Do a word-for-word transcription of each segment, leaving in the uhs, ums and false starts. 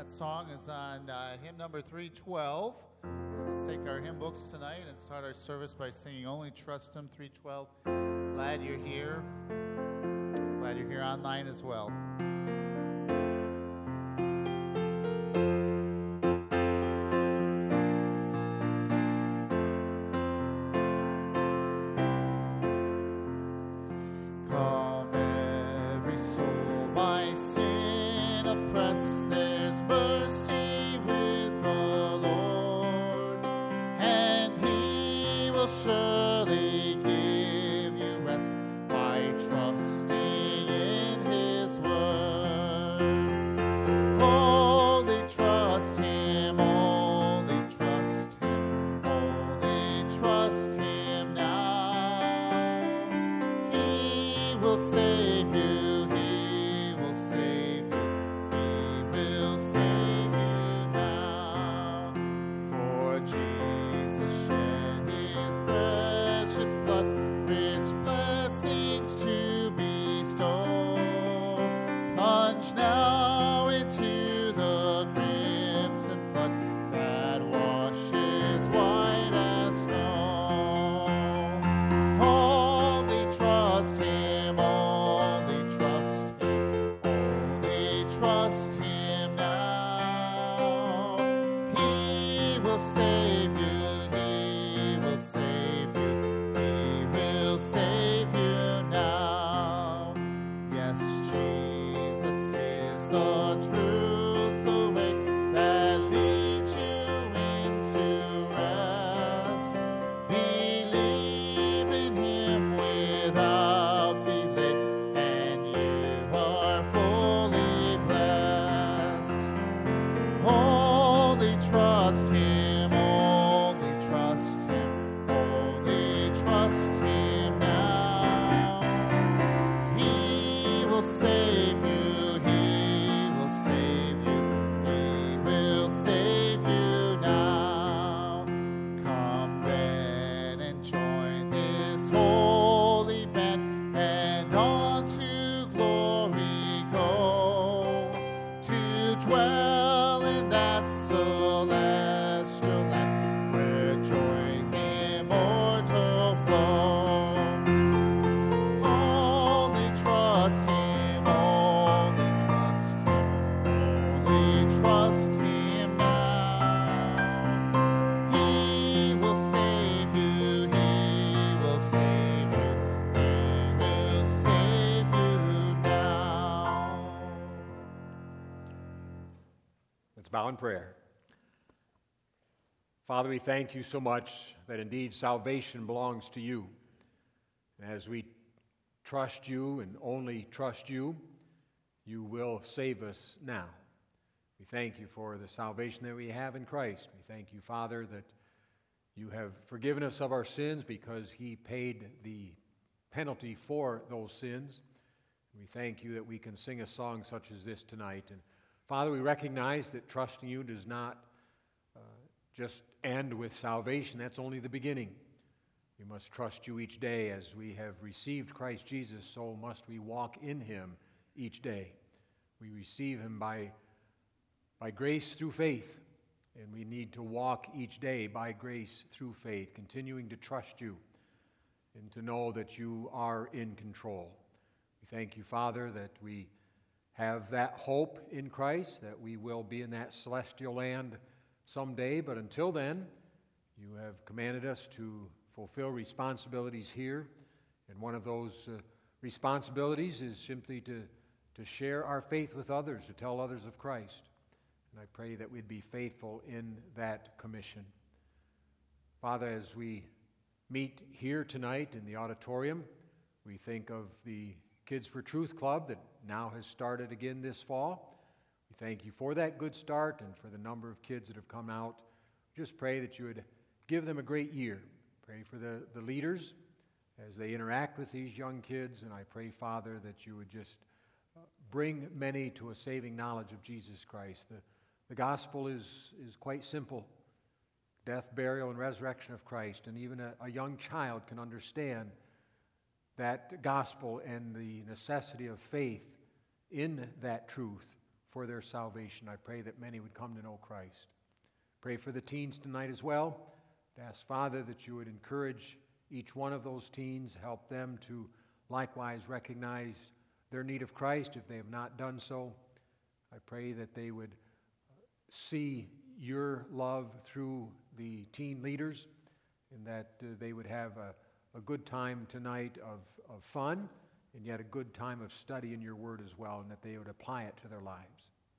That song is on uh, hymn number three twelve. So let's take our hymn books tonight and start our service by singing Only Trust Him, three twelve. Glad you're here. Glad you're here online as well. Bow in prayer. Father, we thank you so much that indeed salvation belongs to you. And as we trust you and only trust you, you will save us now. We thank you for the salvation that we have in Christ. We thank you, Father, that you have forgiven us of our sins because he paid the penalty for those sins. We thank you that we can sing a song such as this tonight. And Father, we recognize that trusting you does not uh, just end with salvation. That's only the beginning. We must trust you each day. As we have received Christ Jesus, so must we walk in him each day. We receive him by, by grace through faith, and we need to walk each day by grace through faith, continuing to trust you and to know that you are in control. We thank you, Father, that we have that hope in Christ, that we will be in that celestial land someday. But until then, you have commanded us to fulfill responsibilities here. And one of those uh, responsibilities is simply to, to share our faith with others, to tell others of Christ. And I pray that we'd be faithful in that commission. Father, as we meet here tonight in the auditorium, we think of the Kids for Truth Club that now has started again this fall. We thank you for that good start and for the number of kids that have come out. Just pray that you would give them a great year. Pray for the, the leaders as they interact with these young kids, and I pray, Father, that you would just bring many to a saving knowledge of Jesus Christ. The, the gospel is, is quite simple. Death, burial, and resurrection of Christ. And even a, a young child can understand that gospel and the necessity of faith in that truth for their salvation. I pray that many would come to know Christ. Pray for the teens tonight as well. To ask, Father, that you would encourage each one of those teens, help them to likewise recognize their need of Christ if they have not done so. I pray that they would see your love through the teen leaders, and that uh, they would have a, a good time tonight of, of fun, and yet a good time of study in your word as well, and that they would apply it to their lives.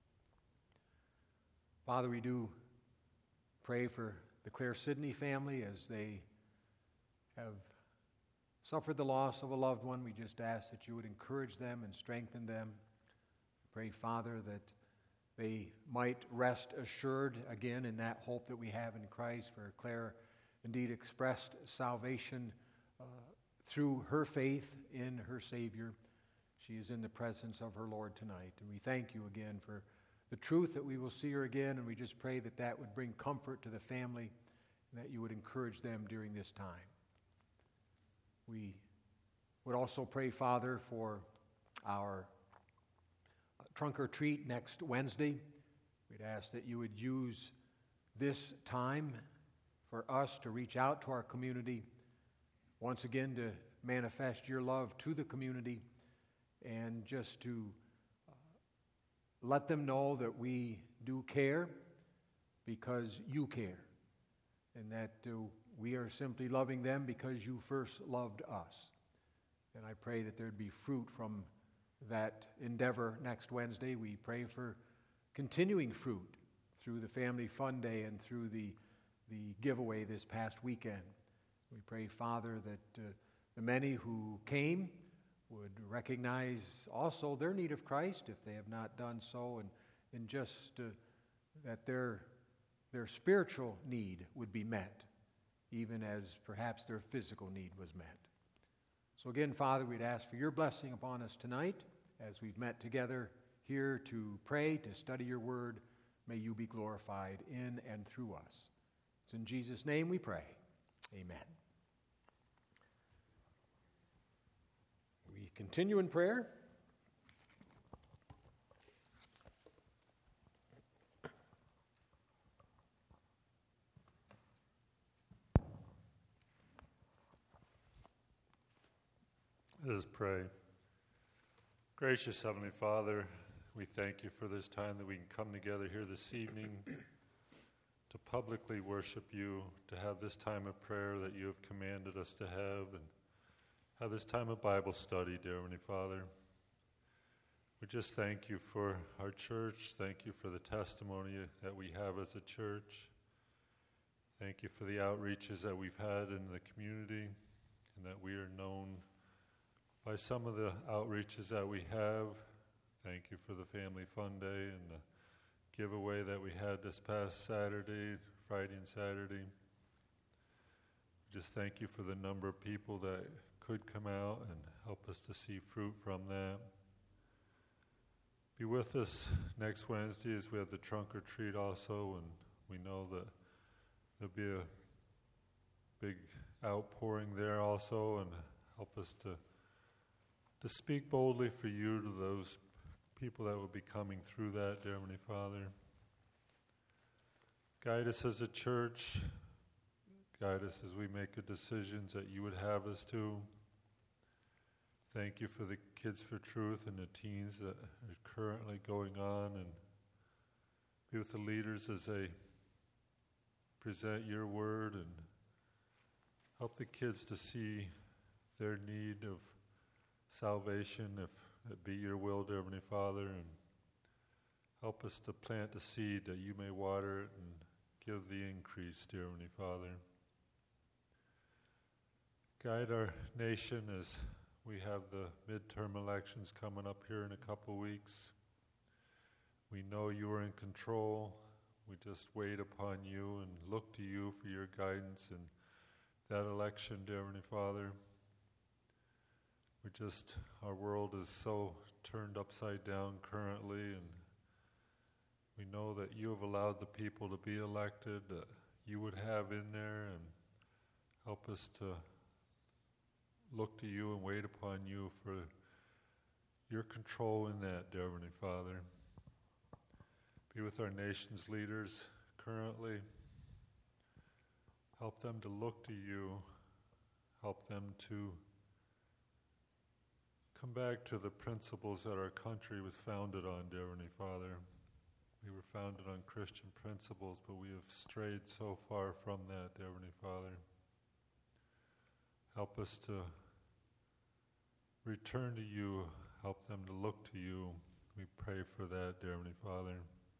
Father, we do pray for the Claire Sidney family as they have suffered the loss of a loved one. We just ask that you would encourage them and strengthen them. Pray, Father, that they might rest assured again in that hope that we have in Christ. For Claire indeed expressed salvation uh, through her faith in her Savior. She is in the presence of her Lord tonight. And we thank you again for the truth that we will see her again. And we just pray that that would bring comfort to the family and that you would encourage them during this time. We would also pray, Father, for our trunk or treat next Wednesday. We'd ask that you would use this time for us to reach out to our community, once again to manifest your love to the community, and just to uh, let them know that we do care because you care, and that uh, we are simply loving them because you first loved us. And I pray that there'd be fruit from that endeavor next Wednesday. We pray for continuing fruit through the Family Fun Day and through the, the giveaway this past weekend. We pray, Father, that uh, the many who came would recognize also their need of Christ if they have not done so, and, and just uh, that their, their spiritual need would be met, even as perhaps their physical need was met. So again, Father, we'd ask for your blessing upon us tonight as we've met together here to pray, to study your word. May you be glorified in and through us. It's in Jesus' name we pray. Amen. We continue in prayer. Let us pray. Gracious Heavenly Father, we thank you for this time that we can come together here this evening to publicly worship you, to have this time of prayer that you have commanded us to have, and have this time of Bible study, dear Heavenly Father. We just thank you for our church. Thank you for the testimony that we have as a church. Thank you for the outreaches that we've had in the community, and that we are known by some of the outreaches that we have. Thank you for the Family Fun Day and the giveaway that we had this past Saturday, Friday and Saturday. Just thank you for the number of people that could come out and help us to see fruit from that. Be with us next Wednesday as we have the trunk or treat also, and we know that there'll be a big outpouring there also, and help us to to speak boldly for you to those people that will be coming through that, dear Heavenly Father. Guide us as a church. Guide us as we make the decisions that you would have us to. Thank you for the Kids for Truth and the teens that are currently going on, and be with the leaders as they present your word, and help the kids to see their need of salvation, if it be your will, dear Heavenly Father, and help us to plant the seed that you may water it and give the increase, dear Heavenly Father. Guide our nation as we have the midterm elections coming up here in a couple weeks. We know you are in control. We just wait upon you and look to you for your guidance in that election, dear Heavenly Father. We just, our world is so turned upside down currently, and we know that you have allowed the people to be elected, that you would have in there, and help us to look to you and wait upon you for your control in that, dear Heavenly Father. Be with our nation's leaders currently. Help them to look to you. Help them to come back to the principles that our country was founded on, dear Heavenly Father. We were founded on Christian principles, but we have strayed so far from that, dear Heavenly Father. Help us to return to you. Help them to look to you. We pray for that, dear Heavenly Father.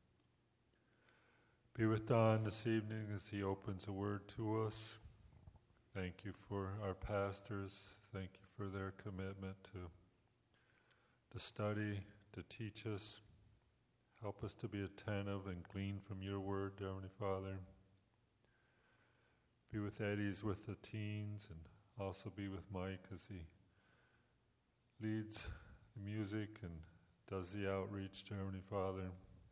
Be with Don this evening as he opens a word to us. Thank you for our pastors. Thank you for their commitment to, to study, to teach us. Help us to be attentive and glean from your word, dear Heavenly Father. Be with Eddie's with the teens, and also be with Mike as he leads the music and does the outreach, dear Heavenly Father.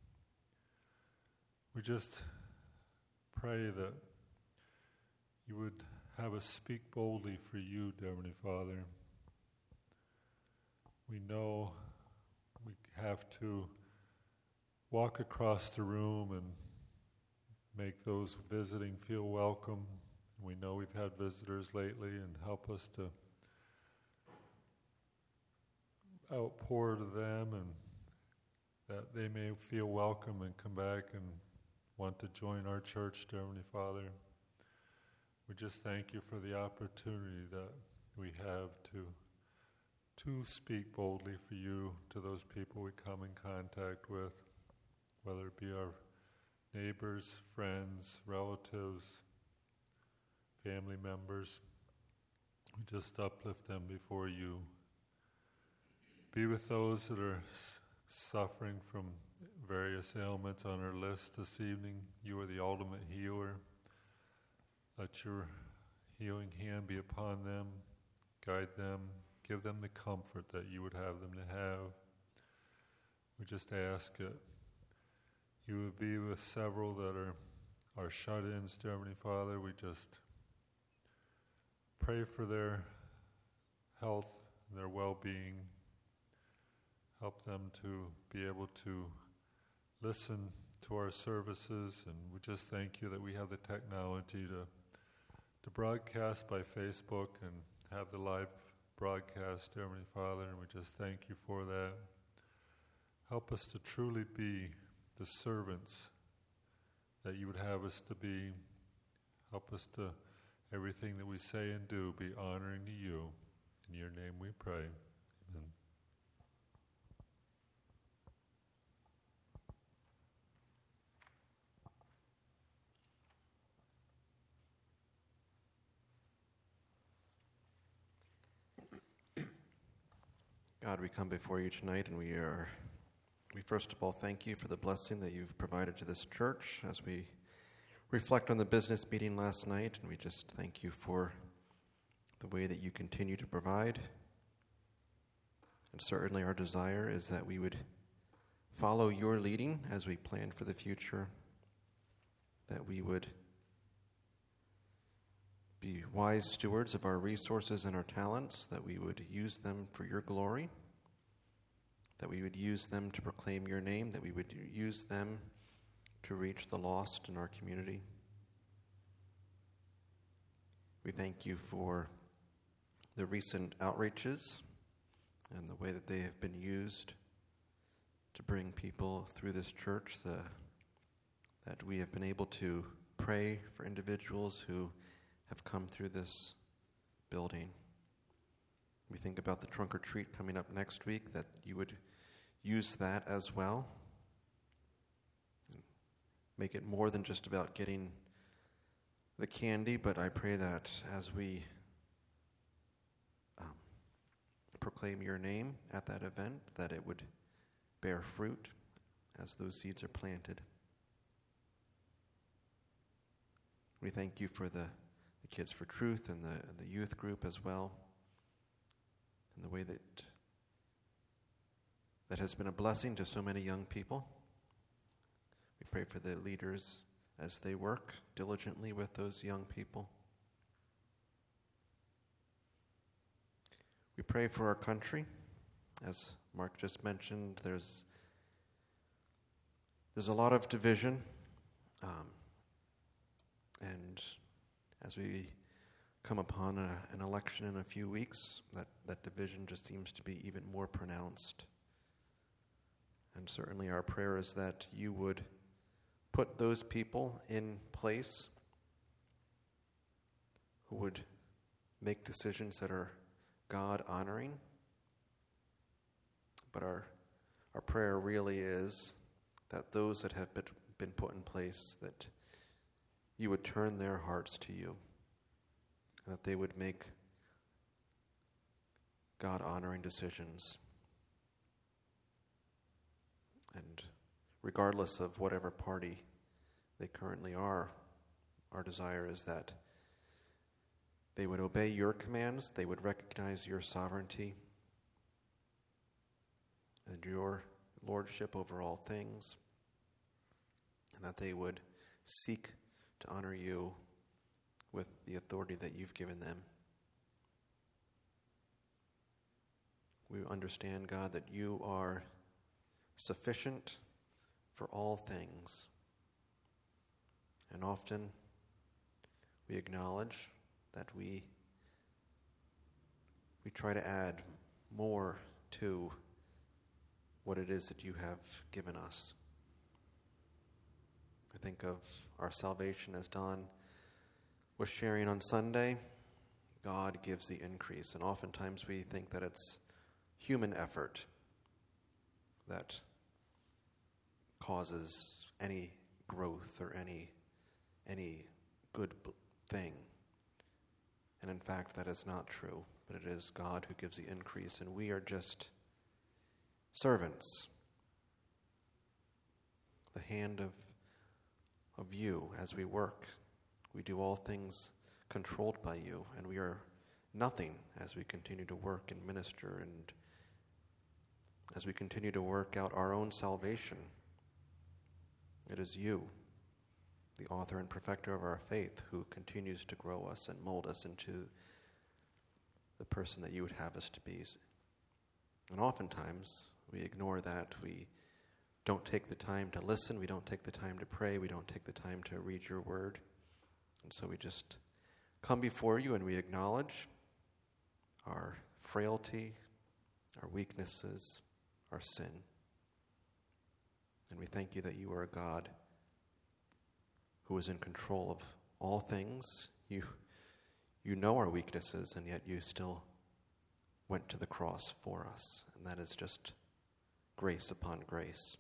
We just pray that you would have us speak boldly for you, dear Heavenly Father. We know we have to walk across the room and make those visiting feel welcome. We know we've had visitors lately, and help us to outpour to them and that they may feel welcome and come back and want to join our church, dear Heavenly Father. We just thank you for the opportunity that we have to to speak boldly for you to those people we come in contact with, whether it be our neighbors, friends, relatives, family members. We just uplift them before you. Be with those that are s- suffering from various ailments on our list this evening. You are the ultimate healer. Let your healing hand be upon them, guide them, give them the comfort that you would have them to have. We just ask that you would be with several that are, are shut-ins, dear Heavenly Father. We just pray for their health and their well-being. Help them to be able to listen to our services, and we just thank you that we have the technology to to broadcast by Facebook and have the live broadcast, dear Heavenly Father, and we just thank you for that. Help us to truly be the servants that you would have us to be. Help us to, everything that we say and do, be honoring to you. In your name we pray. Amen. God, we come before you tonight, and we are, we first of all thank you for the blessing that you've provided to this church as we reflect on the business meeting last night, and we just thank you for the way that you continue to provide. And certainly our desire is that we would follow your leading as we plan for the future, that we would be wise stewards of our resources and our talents, that we would use them for your glory, that we would use them to proclaim your name, that we would use them to reach the lost in our community. We thank you for the recent outreaches and the way that they have been used to bring people through this church, the, that we have been able to pray for individuals who have come through this building. We think about the trunk or treat coming up next week, that you would use that as well. Make it more than just about getting the candy, but I pray that as we um, proclaim your name at that event, that it would bear fruit as those seeds are planted. We thank you for the the Kids for Truth and the, the youth group as well, and the way that that has been a blessing to so many young people. We pray for the leaders as they work diligently with those young people. We pray for our country. As Mark just mentioned, there's There's a lot of division, um, and as we come upon a, an election in a few weeks, that, that division just seems to be even more pronounced. And certainly our prayer is that you would put those people in place who would make decisions that are God-honoring. But our our prayer really is that those that have been, been put in place, that you would turn their hearts to you, that they would make God-honoring decisions. And regardless of whatever party they currently are, our desire is that they would obey your commands, they would recognize your sovereignty and your lordship over all things, and that they would seek to honor you with the authority that you've given them. We understand, God, that you are sufficient for all things. And often we acknowledge that we we try to add more to what it is that you have given us. I think of our salvation as Don was sharing on Sunday. God gives the increase, and oftentimes we think that it's human effort that causes any growth or any any good thing. And in fact, that is not true, but it is God who gives the increase, and we are just servants. The hand of of you as we work. We do all things controlled by you, and we are nothing as we continue to work and minister, and as we continue to work out our own salvation. It is you, the author and perfecter of our faith, who continues to grow us and mold us into the person that you would have us to be. And oftentimes, we ignore that. We don't take the time to listen. We don't take the time to pray. We don't take the time to read your word. And so we just come before you and we acknowledge our frailty, our weaknesses, our sin. And we thank you that you are a God who is in control of all things. You, you know our weaknesses, and yet you still went to the cross for us. And that is just grace upon grace.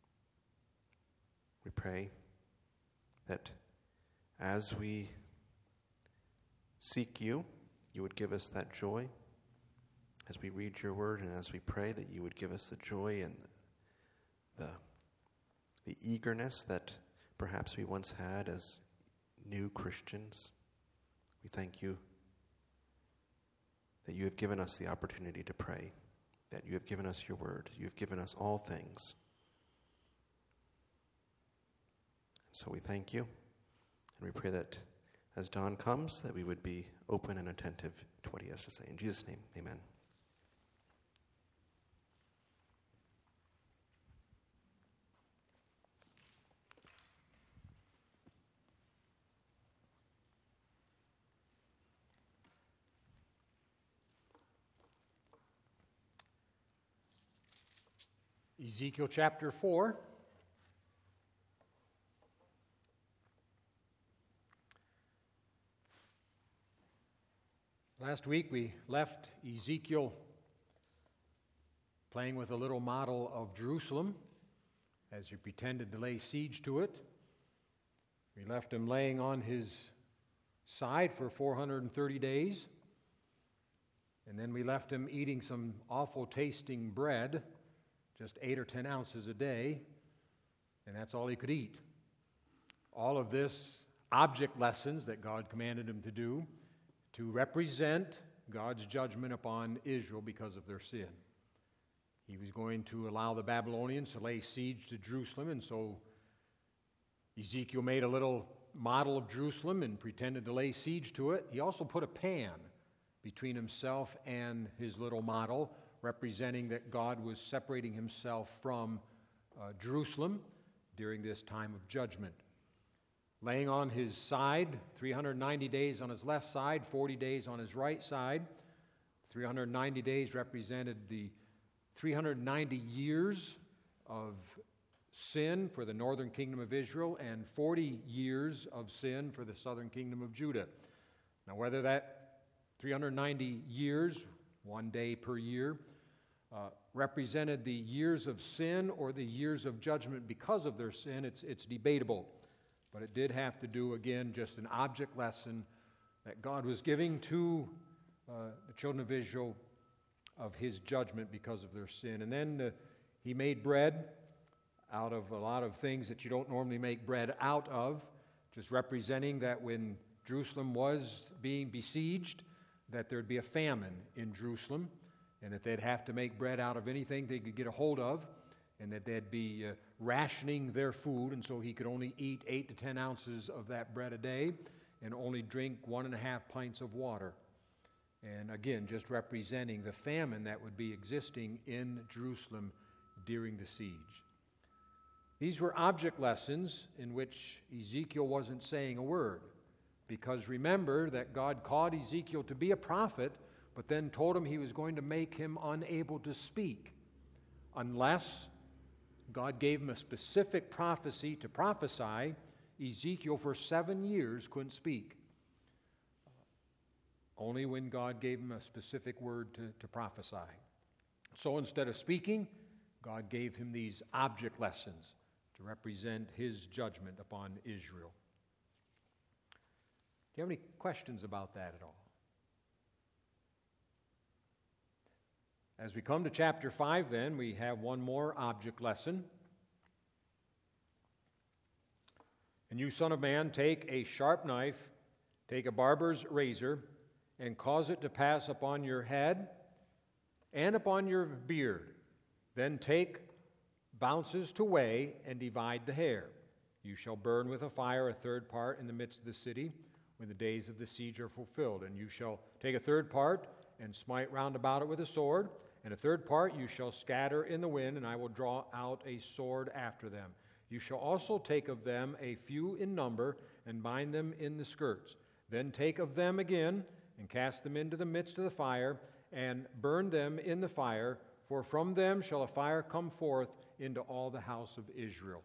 We pray that as we seek you, you would give us that joy. As we read your word and as we pray, that you would give us the joy and the, the eagerness that perhaps we once had as new Christians. We thank you that you have given us the opportunity to pray, that you have given us your word, you have given us all things. So we thank you, and we pray that as Don comes, that we would be open and attentive to what he has to say. In Jesus' name, amen. Ezekiel chapter four. Last week we left Ezekiel playing with a little model of Jerusalem as he pretended to lay siege to it. We left him laying on his side for four hundred thirty days. And then we left him eating some awful tasting bread, just eight or ten ounces a day, and that's all he could eat. All of this object lessons that God commanded him to do to represent God's judgment upon Israel because of their sin. He was going to allow the Babylonians to lay siege to Jerusalem, and so Ezekiel made a little model of Jerusalem and pretended to lay siege to it. He also put a pan between himself and his little model, representing that God was separating himself from uh, Jerusalem, during this time of judgment. Laying on his side, three hundred ninety days on his left side, forty days on his right side. three hundred ninety days represented the three hundred ninety years of sin for the northern kingdom of Israel and forty years of sin for the southern kingdom of Judah. Now, whether that three hundred ninety years, one day per year, uh, represented the years of sin or the years of judgment because of their sin, it's, it's debatable. But it did have to do, again, just an object lesson that God was giving to uh, the children of Israel of his judgment because of their sin. And then uh, he made bread out of a lot of things that you don't normally make bread out of, just representing that when Jerusalem was being besieged, that there'd be a famine in Jerusalem, and that they'd have to make bread out of anything they could get a hold of, and that they'd be uh, rationing their food, and so he could only eat eight to ten ounces of that bread a day and only drink one and a half pints of water. And again, just representing the famine that would be existing in Jerusalem during the siege. These were object lessons in which Ezekiel wasn't saying a word, because remember that God called Ezekiel to be a prophet, but then told him he was going to make him unable to speak unless God gave him a specific prophecy to prophesy. Ezekiel for seven years couldn't speak. Only when God gave him a specific word to, to prophesy. So instead of speaking, God gave him these object lessons to represent his judgment upon Israel. Do you have any questions about that at all? As we come to chapter five, then, we have one more object lesson. And you, son of man, take a sharp knife, take a barber's razor, and cause it to pass upon your head and upon your beard. Then take bounces to weigh and divide the hair. You shall burn with a fire a third part in the midst of the city when the days of the siege are fulfilled. And you shall take a third part and smite round about it with a sword, and a third part you shall scatter in the wind, and I will draw out a sword after them. You shall also take of them a few in number and bind them in the skirts. Then take of them again and cast them into the midst of the fire and burn them in the fire, for from them shall a fire come forth into all the house of Israel.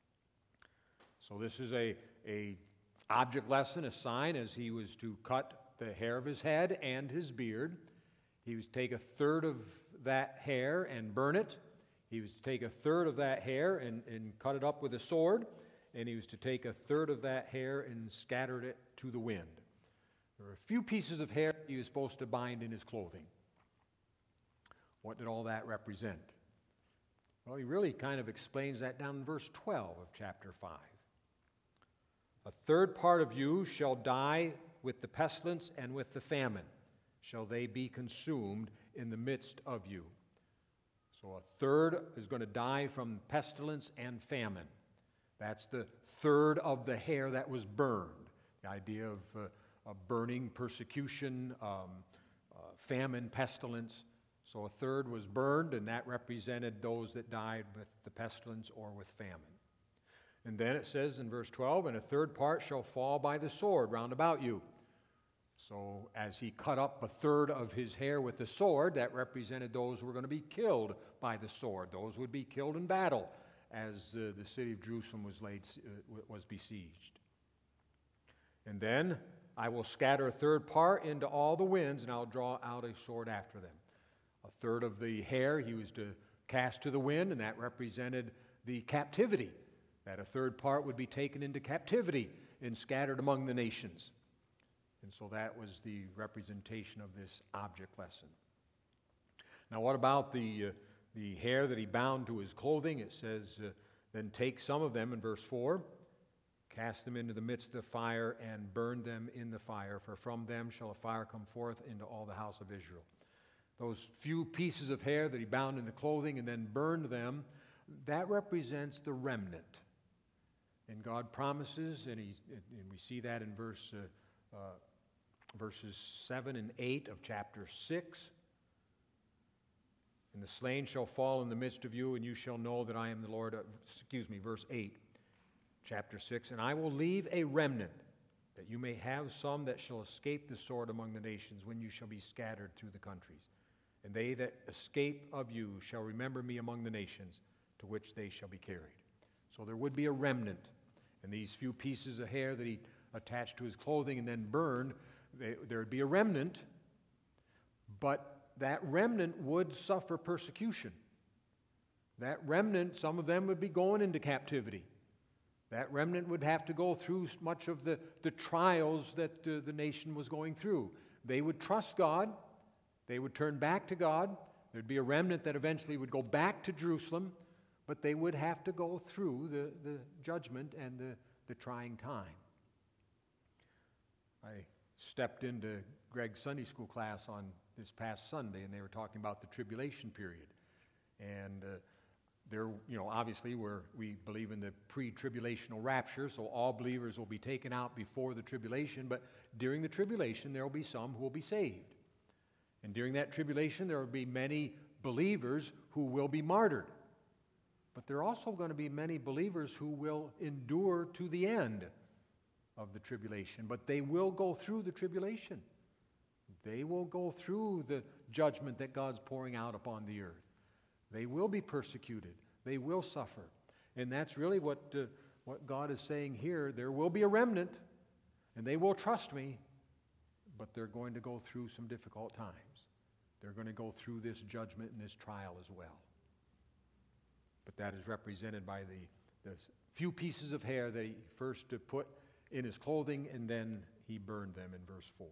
So this is a, a object lesson, a sign, as he was to cut the hair of his head and his beard. He was to take a third of that hair and burn it. He was to take a third of that hair and, and cut it up with a sword. And he was to take a third of that hair and scatter it to the wind. There were a few pieces of hair he was supposed to bind in his clothing. What did all that represent? Well, he really kind of explains that down in verse twelve of chapter five. A third part of you shall die with the pestilence and with the famine. Shall they be consumed in the midst of you. So a third is going to die from pestilence and famine. That's the third of the hair that was burned. The idea of, uh, of burning, persecution, um, uh, famine, pestilence. So a third was burned, and that represented those that died with the pestilence or with famine. And then it says in verse twelve, and a third part shall fall by the sword round about you. So as he cut up a third of his hair with the sword, that represented those who were going to be killed by the sword. Those would be killed in battle as uh, the city of Jerusalem was laid, uh, was besieged. And then I will scatter a third part into all the winds, and I'll draw out a sword after them. A third of the hair he was to cast to the wind, and that represented the captivity. That a third part would be taken into captivity and scattered among the nations. And so that was the representation of this object lesson. Now, what about the uh, the hair that he bound to his clothing? It says, uh, then take some of them in verse four, cast them into the midst of the fire, and burn them in the fire, for from them shall a fire come forth into all the house of Israel. Those few pieces of hair that he bound in the clothing and then burned them, that represents the remnant. And God promises, and, he, and we see that in verse uh, uh, verses seven and eight of chapter six. And the slain shall fall in the midst of you, and you shall know that I am the Lord. Uh, excuse me, verse eight, chapter six. And I will leave a remnant, that you may have some that shall escape the sword among the nations, when you shall be scattered through the countries. And they that escape of you shall remember me among the nations, to which they shall be carried. So there would be a remnant. And these few pieces of hair that he attached to his clothing and then burned, they, there would be a remnant, but that remnant would suffer persecution. That remnant, some of them would be going into captivity. That remnant would have to go through much of the, the trials that uh, the nation was going through. They would trust God. They would turn back to God. There'd be a remnant that eventually would go back to Jerusalem, but they would have to go through the, the judgment and the, the trying time. I stepped into Greg's Sunday school class on this past Sunday, and they were talking about the tribulation period. And uh, there, you know, obviously we're, we believe in the pre-tribulational rapture, so all believers will be taken out before the tribulation, but during the tribulation there will be some who will be saved. And during that tribulation there will be many believers who will be martyred. But there are also going to be many believers who will endure to the end of the tribulation, but they will go through the tribulation. They will go through the judgment that God's pouring out upon the earth. They will be persecuted. They will suffer. And that's really what, uh, what God is saying here. There will be a remnant, and they will trust me, but they're going to go through some difficult times. They're going to go through this judgment and this trial as well. But that is represented by the, the few pieces of hair that he first put in his clothing, and then he burned them in verse four.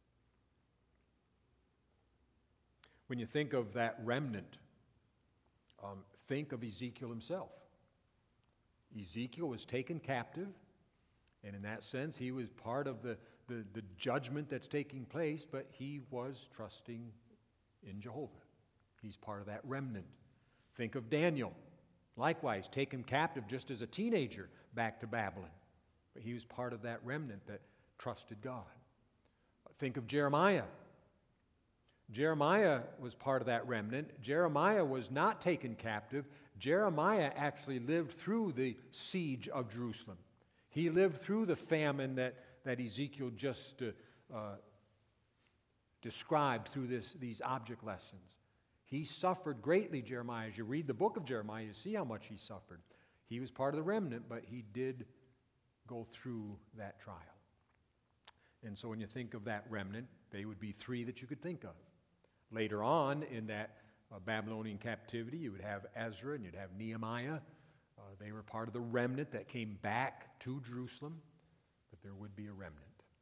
When you think of that remnant, um, think of Ezekiel himself. Ezekiel was taken captive, and in that sense, he was part of the, the, the judgment that's taking place, but he was trusting in Jehovah. He's part of that remnant. Think of Daniel, likewise, taken captive just as a teenager back to Babylon. But he was part of that remnant that trusted God. Think of Jeremiah. Jeremiah was part of that remnant. Jeremiah was not taken captive. Jeremiah actually lived through the siege of Jerusalem. He lived through the famine that, that Ezekiel just uh, uh, described through this, these object lessons. He suffered greatly, Jeremiah. As you read the book of Jeremiah, you see how much he suffered. He was part of the remnant, but he did go through that trial. And so when you think of that remnant, they would be three that you could think of. Later on in that uh, Babylonian captivity, you would have Ezra and you'd have Nehemiah. Uh, they were part of the remnant that came back to Jerusalem, but there would be a remnant.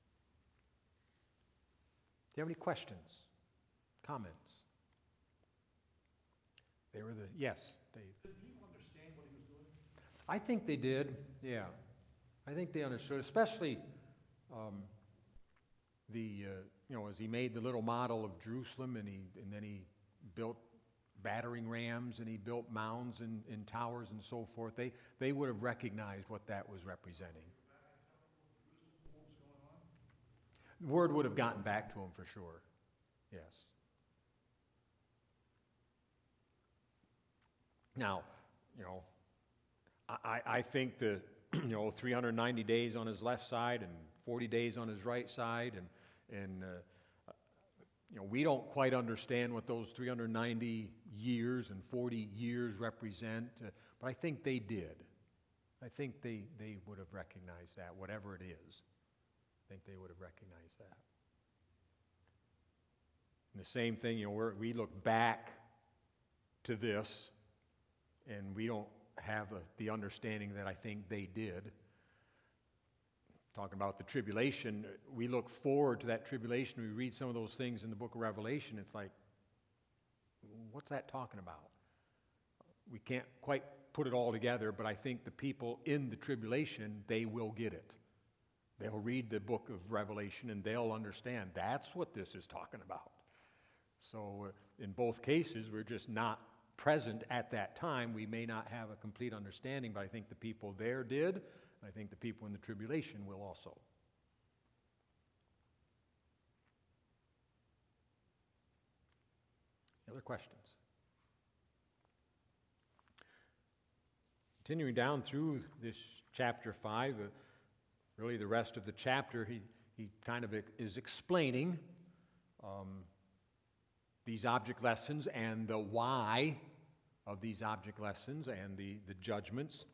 Do you have any questions, comments? They were the, yes, Dave. Did people understand what he was doing? I think they did, yeah. I think they understood, especially um, the, uh, you know, as he made the little model of Jerusalem, and he and then he built battering rams, and he built mounds and, and towers and so forth. They they would have recognized what that was representing. Word would have gotten back to him for sure. Yes. Now, you know, I, I think the you know three hundred ninety days on his left side and forty days on his right side, and and uh, you know we don't quite understand what those three hundred ninety years and forty years represent, uh, but I think they did. I think they they would have recognized that, whatever it is. I think they would have recognized that. And the same thing, you know, we're, we look back to this, and we don't have a, the understanding that I think they did. Talking about the tribulation, we look forward to that tribulation. We read some of those things in the book of Revelation. It's like, what's that talking about? We can't quite put it all together, but I think the people in the tribulation, they will get it. They'll read the book of Revelation and they'll understand that's what this is talking about. So uh, in both cases, we're just not present at that time. We may not have a complete understanding, but I think the people there did. I think the people in the tribulation will also. Other questions? Continuing down through this chapter five, uh, really the rest of the chapter, he, he kind of is explaining um, these object lessons and the why of these object lessons and the, the judgments.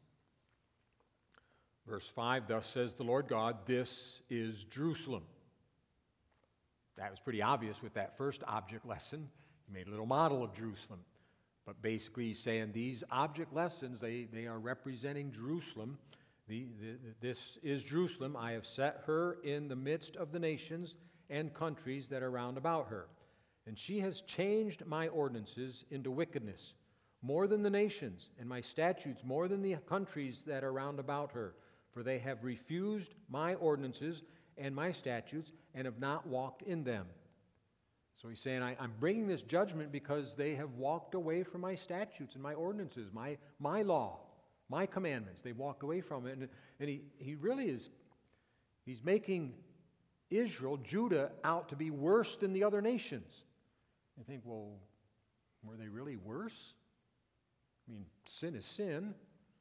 Verse five, thus says the Lord God, this is Jerusalem. That was pretty obvious with that first object lesson. He made a little model of Jerusalem. But basically he's saying these object lessons, they, they are representing Jerusalem. The, the, this is Jerusalem. I have set her in the midst of the nations and countries that are round about her. And she has changed my ordinances into wickedness, more than the nations, and my statutes more than the countries that are round about her. For they have refused my ordinances and my statutes and have not walked in them. So he's saying, I, I'm bringing this judgment because they have walked away from my statutes and my ordinances, my, my law, my commandments. They walked away from it. And, and he, he really is, he's making Israel, Judah, out to be worse than the other nations. You think, well, were they really worse? I mean, sin is sin.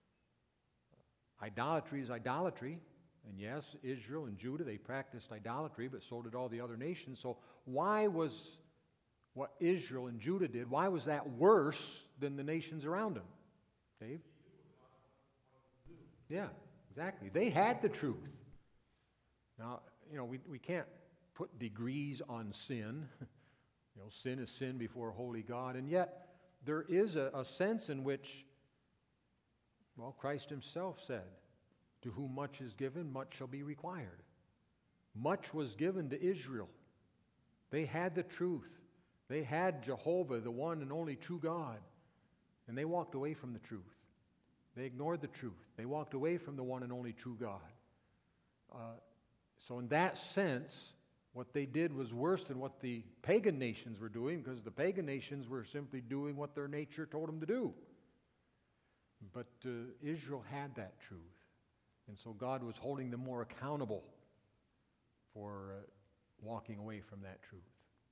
Idolatry is idolatry. And yes, Israel and Judah, they practiced idolatry, but so did all the other nations. So why was what Israel and Judah did, why was that worse than the nations around them? Dave? Yeah, exactly. They had the truth. Now, you know, we, we can't put degrees on sin. You know, sin is sin before a holy God. And yet, there is a, a sense in which, well, Christ himself said, to whom much is given, much shall be required. Much was given to Israel. They had the truth. They had Jehovah, the one and only true God. And they walked away from the truth. They ignored the truth. They walked away from the one and only true God. Uh, so in that sense, what they did was worse than what the pagan nations were doing, because the pagan nations were simply doing what their nature told them to do. But uh, Israel had that truth. And so God was holding them more accountable for uh, walking away from that truth.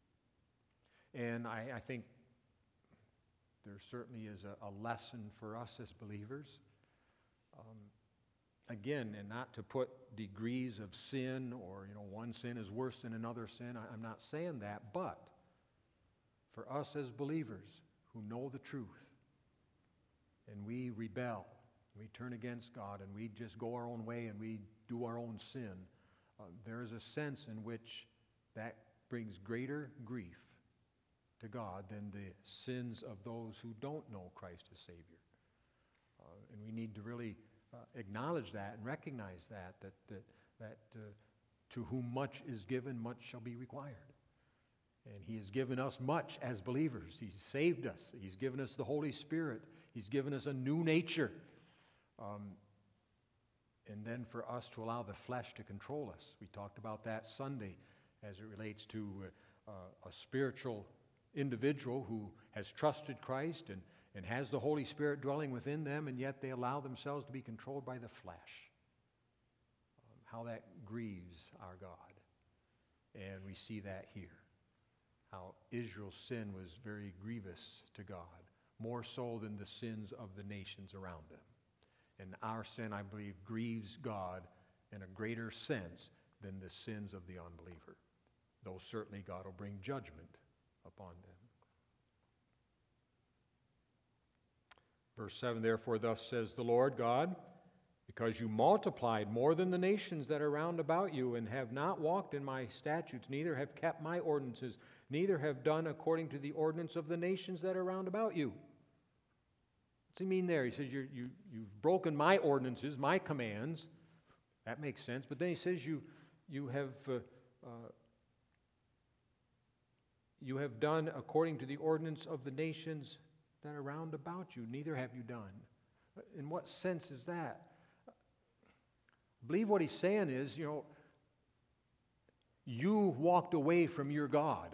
And I, I think there certainly is a, a lesson for us as believers. Um, again, and not to put degrees of sin or, you know, one sin is worse than another sin. I, I'm not saying that. But for us as believers who know the truth and we rebel, we turn against God and we just go our own way and we do our own sin, uh, there is a sense in which that brings greater grief to God than the sins of those who don't know Christ as Savior. Uh, and we need to really uh, acknowledge that and recognize that, that, that, that uh, to whom much is given, much shall be required. And he has given us much as believers. He's saved us. He's given us the Holy Spirit. He's given us a new nature. Um, and then for us to allow the flesh to control us. We talked about that Sunday as it relates to uh, uh, a spiritual individual who has trusted Christ and, and has the Holy Spirit dwelling within them, and yet they allow themselves to be controlled by the flesh. Um, how that grieves our God. And we see that here. How Israel's sin was very grievous to God, more so than the sins of the nations around them. And our sin, I believe, grieves God in a greater sense than the sins of the unbeliever. Though certainly God will bring judgment upon them. Verse seven, therefore thus says the Lord God, because you multiplied more than the nations that are round about you, and have not walked in my statutes, neither have kept my ordinances, neither have done according to the ordinance of the nations that are round about you. What's he mean there? He says, you're, you, you've broken my ordinances, my commands. That makes sense. But then he says, you, you have uh, uh, you have done according to the ordinance of the nations that are round about you. Neither have you done. In what sense is that? I believe what he's saying is, you know, you walked away from your God.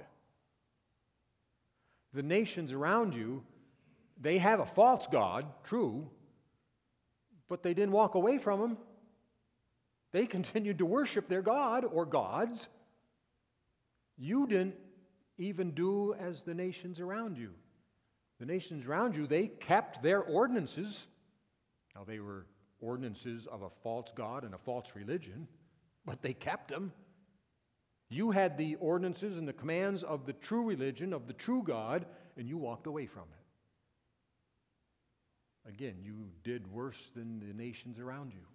The nations around you, they have a false God, true, but they didn't walk away from him. They continued to worship their God or gods. You didn't even do as the nations around you. The nations around you, they kept their ordinances. Now, Now, they were ordinances of a false god and a false religion, but they kept them. You had the ordinances and the commands of the true religion, of the true God, and you walked away from it. Again, you did worse than the nations around you.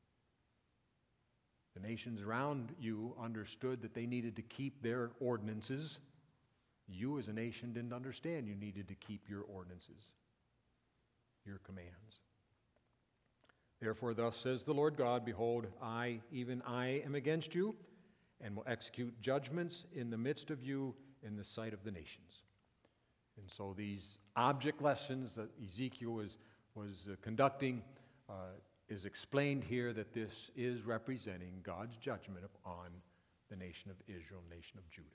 The nations around you understood that they needed to keep their ordinances. You as a nation didn't understand you needed to keep your ordinances, your commands. Therefore, thus says the Lord God, behold, I, even I, am against you, and will execute judgments in the midst of you in the sight of the nations. And so these object lessons that Ezekiel was, was uh, conducting uh, is explained here that this is representing God's judgment upon the nation of Israel, nation of Judah.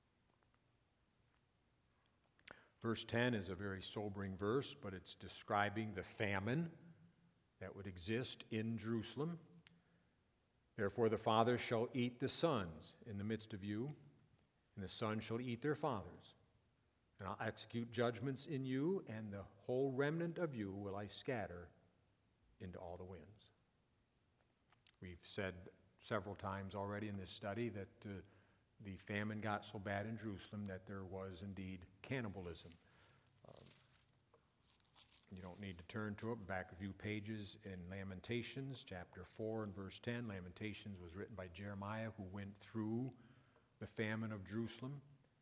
Verse ten is a very sobering verse, but it's describing the famine that would exist in Jerusalem. Therefore the fathers shall eat the sons in the midst of you, and the sons shall eat their fathers. And I'll execute judgments in you, and the whole remnant of you will I scatter into all the winds. We've said several times already in this study that uh, the famine got so bad in Jerusalem that there was indeed cannibalism. Um, you don't need to turn to it. Back a few pages in Lamentations, chapter four and verse ten. Lamentations was written by Jeremiah, who went through the famine of Jerusalem.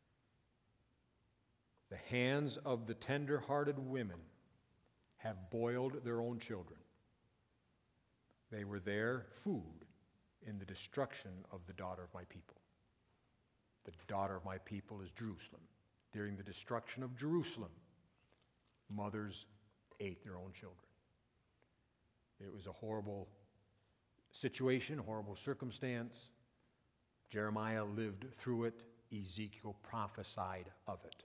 The hands of the tender-hearted women have boiled their own children. They were their food in the destruction of the daughter of my people. The daughter of my people is Jerusalem. During the destruction of Jerusalem, mothers ate their own children. It was a horrible situation, horrible circumstance. Jeremiah lived through it. Ezekiel prophesied of it.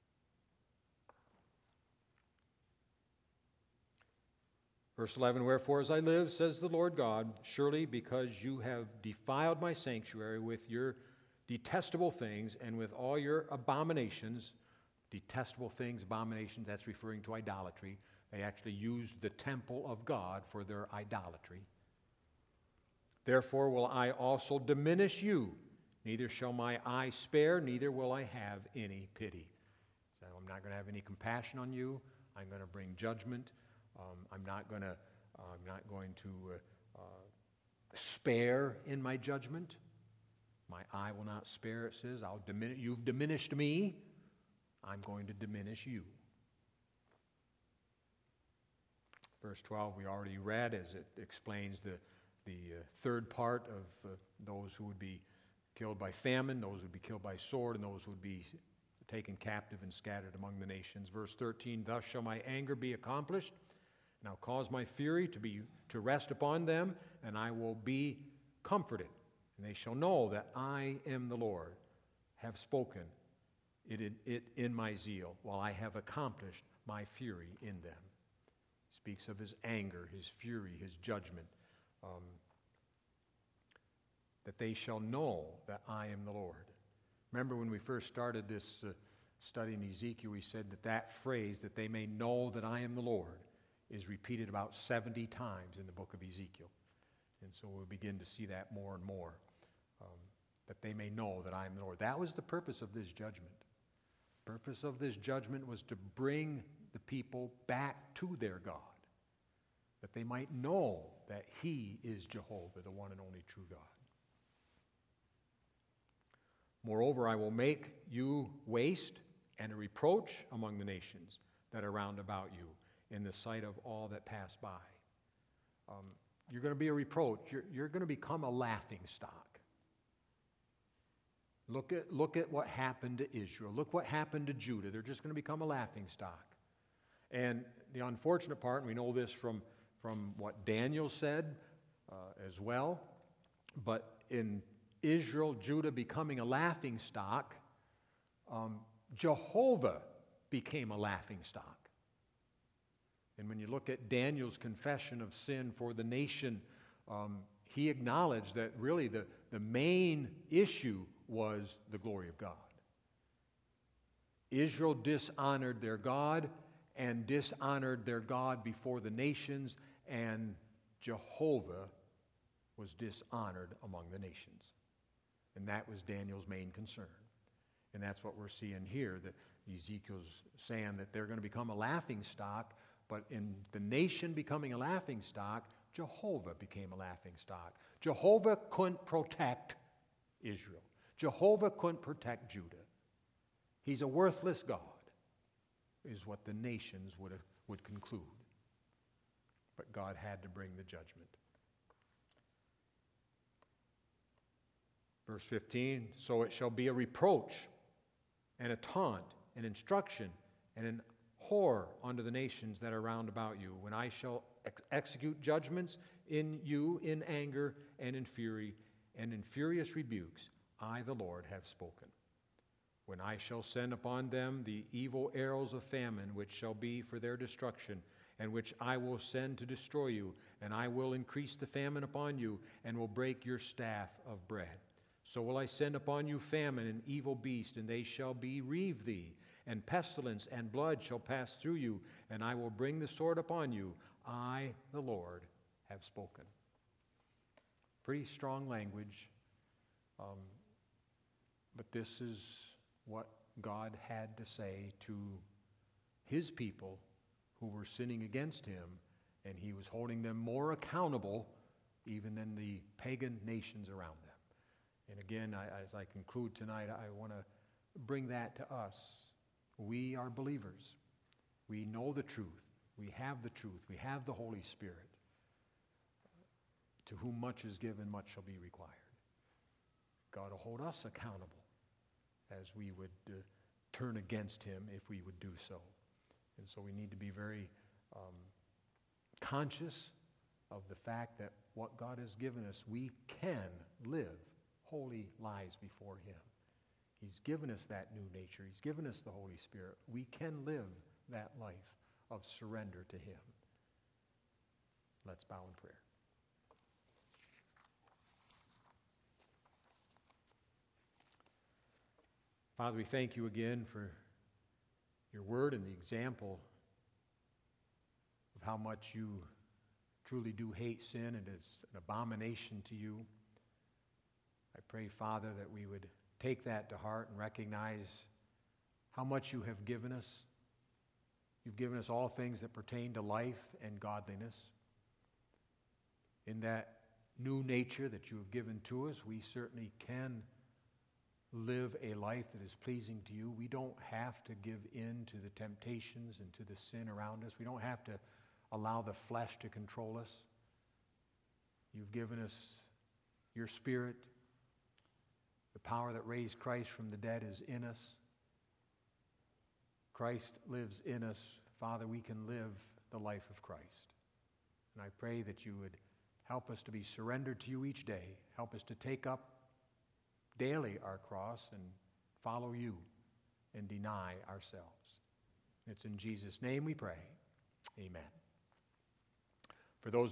Verse eleven, wherefore as I live, says the Lord God, surely because you have defiled my sanctuary with your detestable things and with all your abominations, detestable things, abominations, that's referring to idolatry. They actually used the temple of God for their idolatry. Therefore will I also diminish you, neither shall my eye spare, neither will I have any pity. So I'm not going to have any compassion on you. I'm going to bring judgment. Um, I'm not going to. Uh, I'm not going to uh, uh, spare in my judgment. My eye will not spare. It says, "I'll diminish. You've diminished me. I'm going to diminish you." Verse twelve we already read, as it explains the the uh, third part of uh, those who would be killed by famine, those who would be killed by sword, and those who would be taken captive and scattered among the nations. Verse thirteen, thus shall my anger be accomplished, and I'll cause my fury to be to rest upon them, and I will be comforted. And they shall know that I am the Lord, have spoken it in, it in my zeal, while I have accomplished my fury in them. He speaks of his anger, his fury, his judgment. Um, that they shall know that I am the Lord. Remember when we first started this uh, study in Ezekiel, we said that that phrase, that they may know that I am the Lord, is repeated about seventy times in the book of Ezekiel. And so we'll begin to see that more and more, um, that they may know that I am the Lord. That was the purpose of this judgment. The purpose of this judgment was to bring the people back to their God, that they might know that he is Jehovah, the one and only true God. Moreover, I will make you waste and a reproach among the nations that are round about you in the sight of all that pass by. Um, you're going to be a reproach. You're, you're going to become a laughing stock. Look at, look at what happened to Israel. Look what happened to Judah. They're just going to become a laughing stock. And the unfortunate part, and we know this from, from what Daniel said uh, as well, but in Israel, Judah becoming a laughing stock, um, Jehovah became a laughing stock. And when you look at Daniel's confession of sin for the nation, um, he acknowledged that really the, the main issue was the glory of God. Israel dishonored their God and dishonored their God before the nations, and Jehovah was dishonored among the nations. And that was Daniel's main concern. And that's what we're seeing here, that Ezekiel's saying that they're going to become a laughing stock, but in the nation becoming a laughing stock, Jehovah became a laughing stock. Jehovah couldn't protect Israel. Jehovah couldn't protect Judah. He's a worthless God, is what the nations would have, would conclude. But God had to bring the judgment. Verse fifteen, so it shall be a reproach and a taunt, an instruction, and an horror unto the nations that are round about you, when I shall ex- execute judgments in you in anger and in fury and in furious rebukes. I, the Lord, have spoken. When I shall send upon them the evil arrows of famine, which shall be for their destruction, and which I will send to destroy you, and I will increase the famine upon you, and will break your staff of bread. So will I send upon you famine and evil beast, and they shall bereave thee, and pestilence and blood shall pass through you, and I will bring the sword upon you. I, the Lord, have spoken. Pretty strong language, um, but this is what God had to say to his people who were sinning against him, and he was holding them more accountable even than the pagan nations around them. And again, I, as I conclude tonight, I want to bring that to us. We are believers. We know the truth. We have the truth. We have the Holy Spirit. To whom much is given, much shall be required. God will hold us accountable as we would uh, turn against him if we would do so. And so we need to be very um, conscious of the fact that what God has given us, we can live holy lives before him. He's given us that new nature. He's given us the Holy Spirit. We can live that life of surrender to him. Let's bow in prayer. Father, we thank you again for your word and the example of how much you truly do hate sin and it's an abomination to you. I pray, Father, that we would take that to heart and recognize how much you have given us. You've given us all things that pertain to life and godliness. In that new nature that you have given to us, we certainly can live a life that is pleasing to you. We don't have to give in to the temptations and to the sin around us. We don't have to allow the flesh to control us. You've given us your Spirit. The power that raised Christ from the dead is in us. Christ lives in us. Father, we can live the life of Christ. And I pray that you would help us to be surrendered to you each day. Help us to take up daily our cross and follow you and deny ourselves. It's in Jesus' name we pray. Amen. For those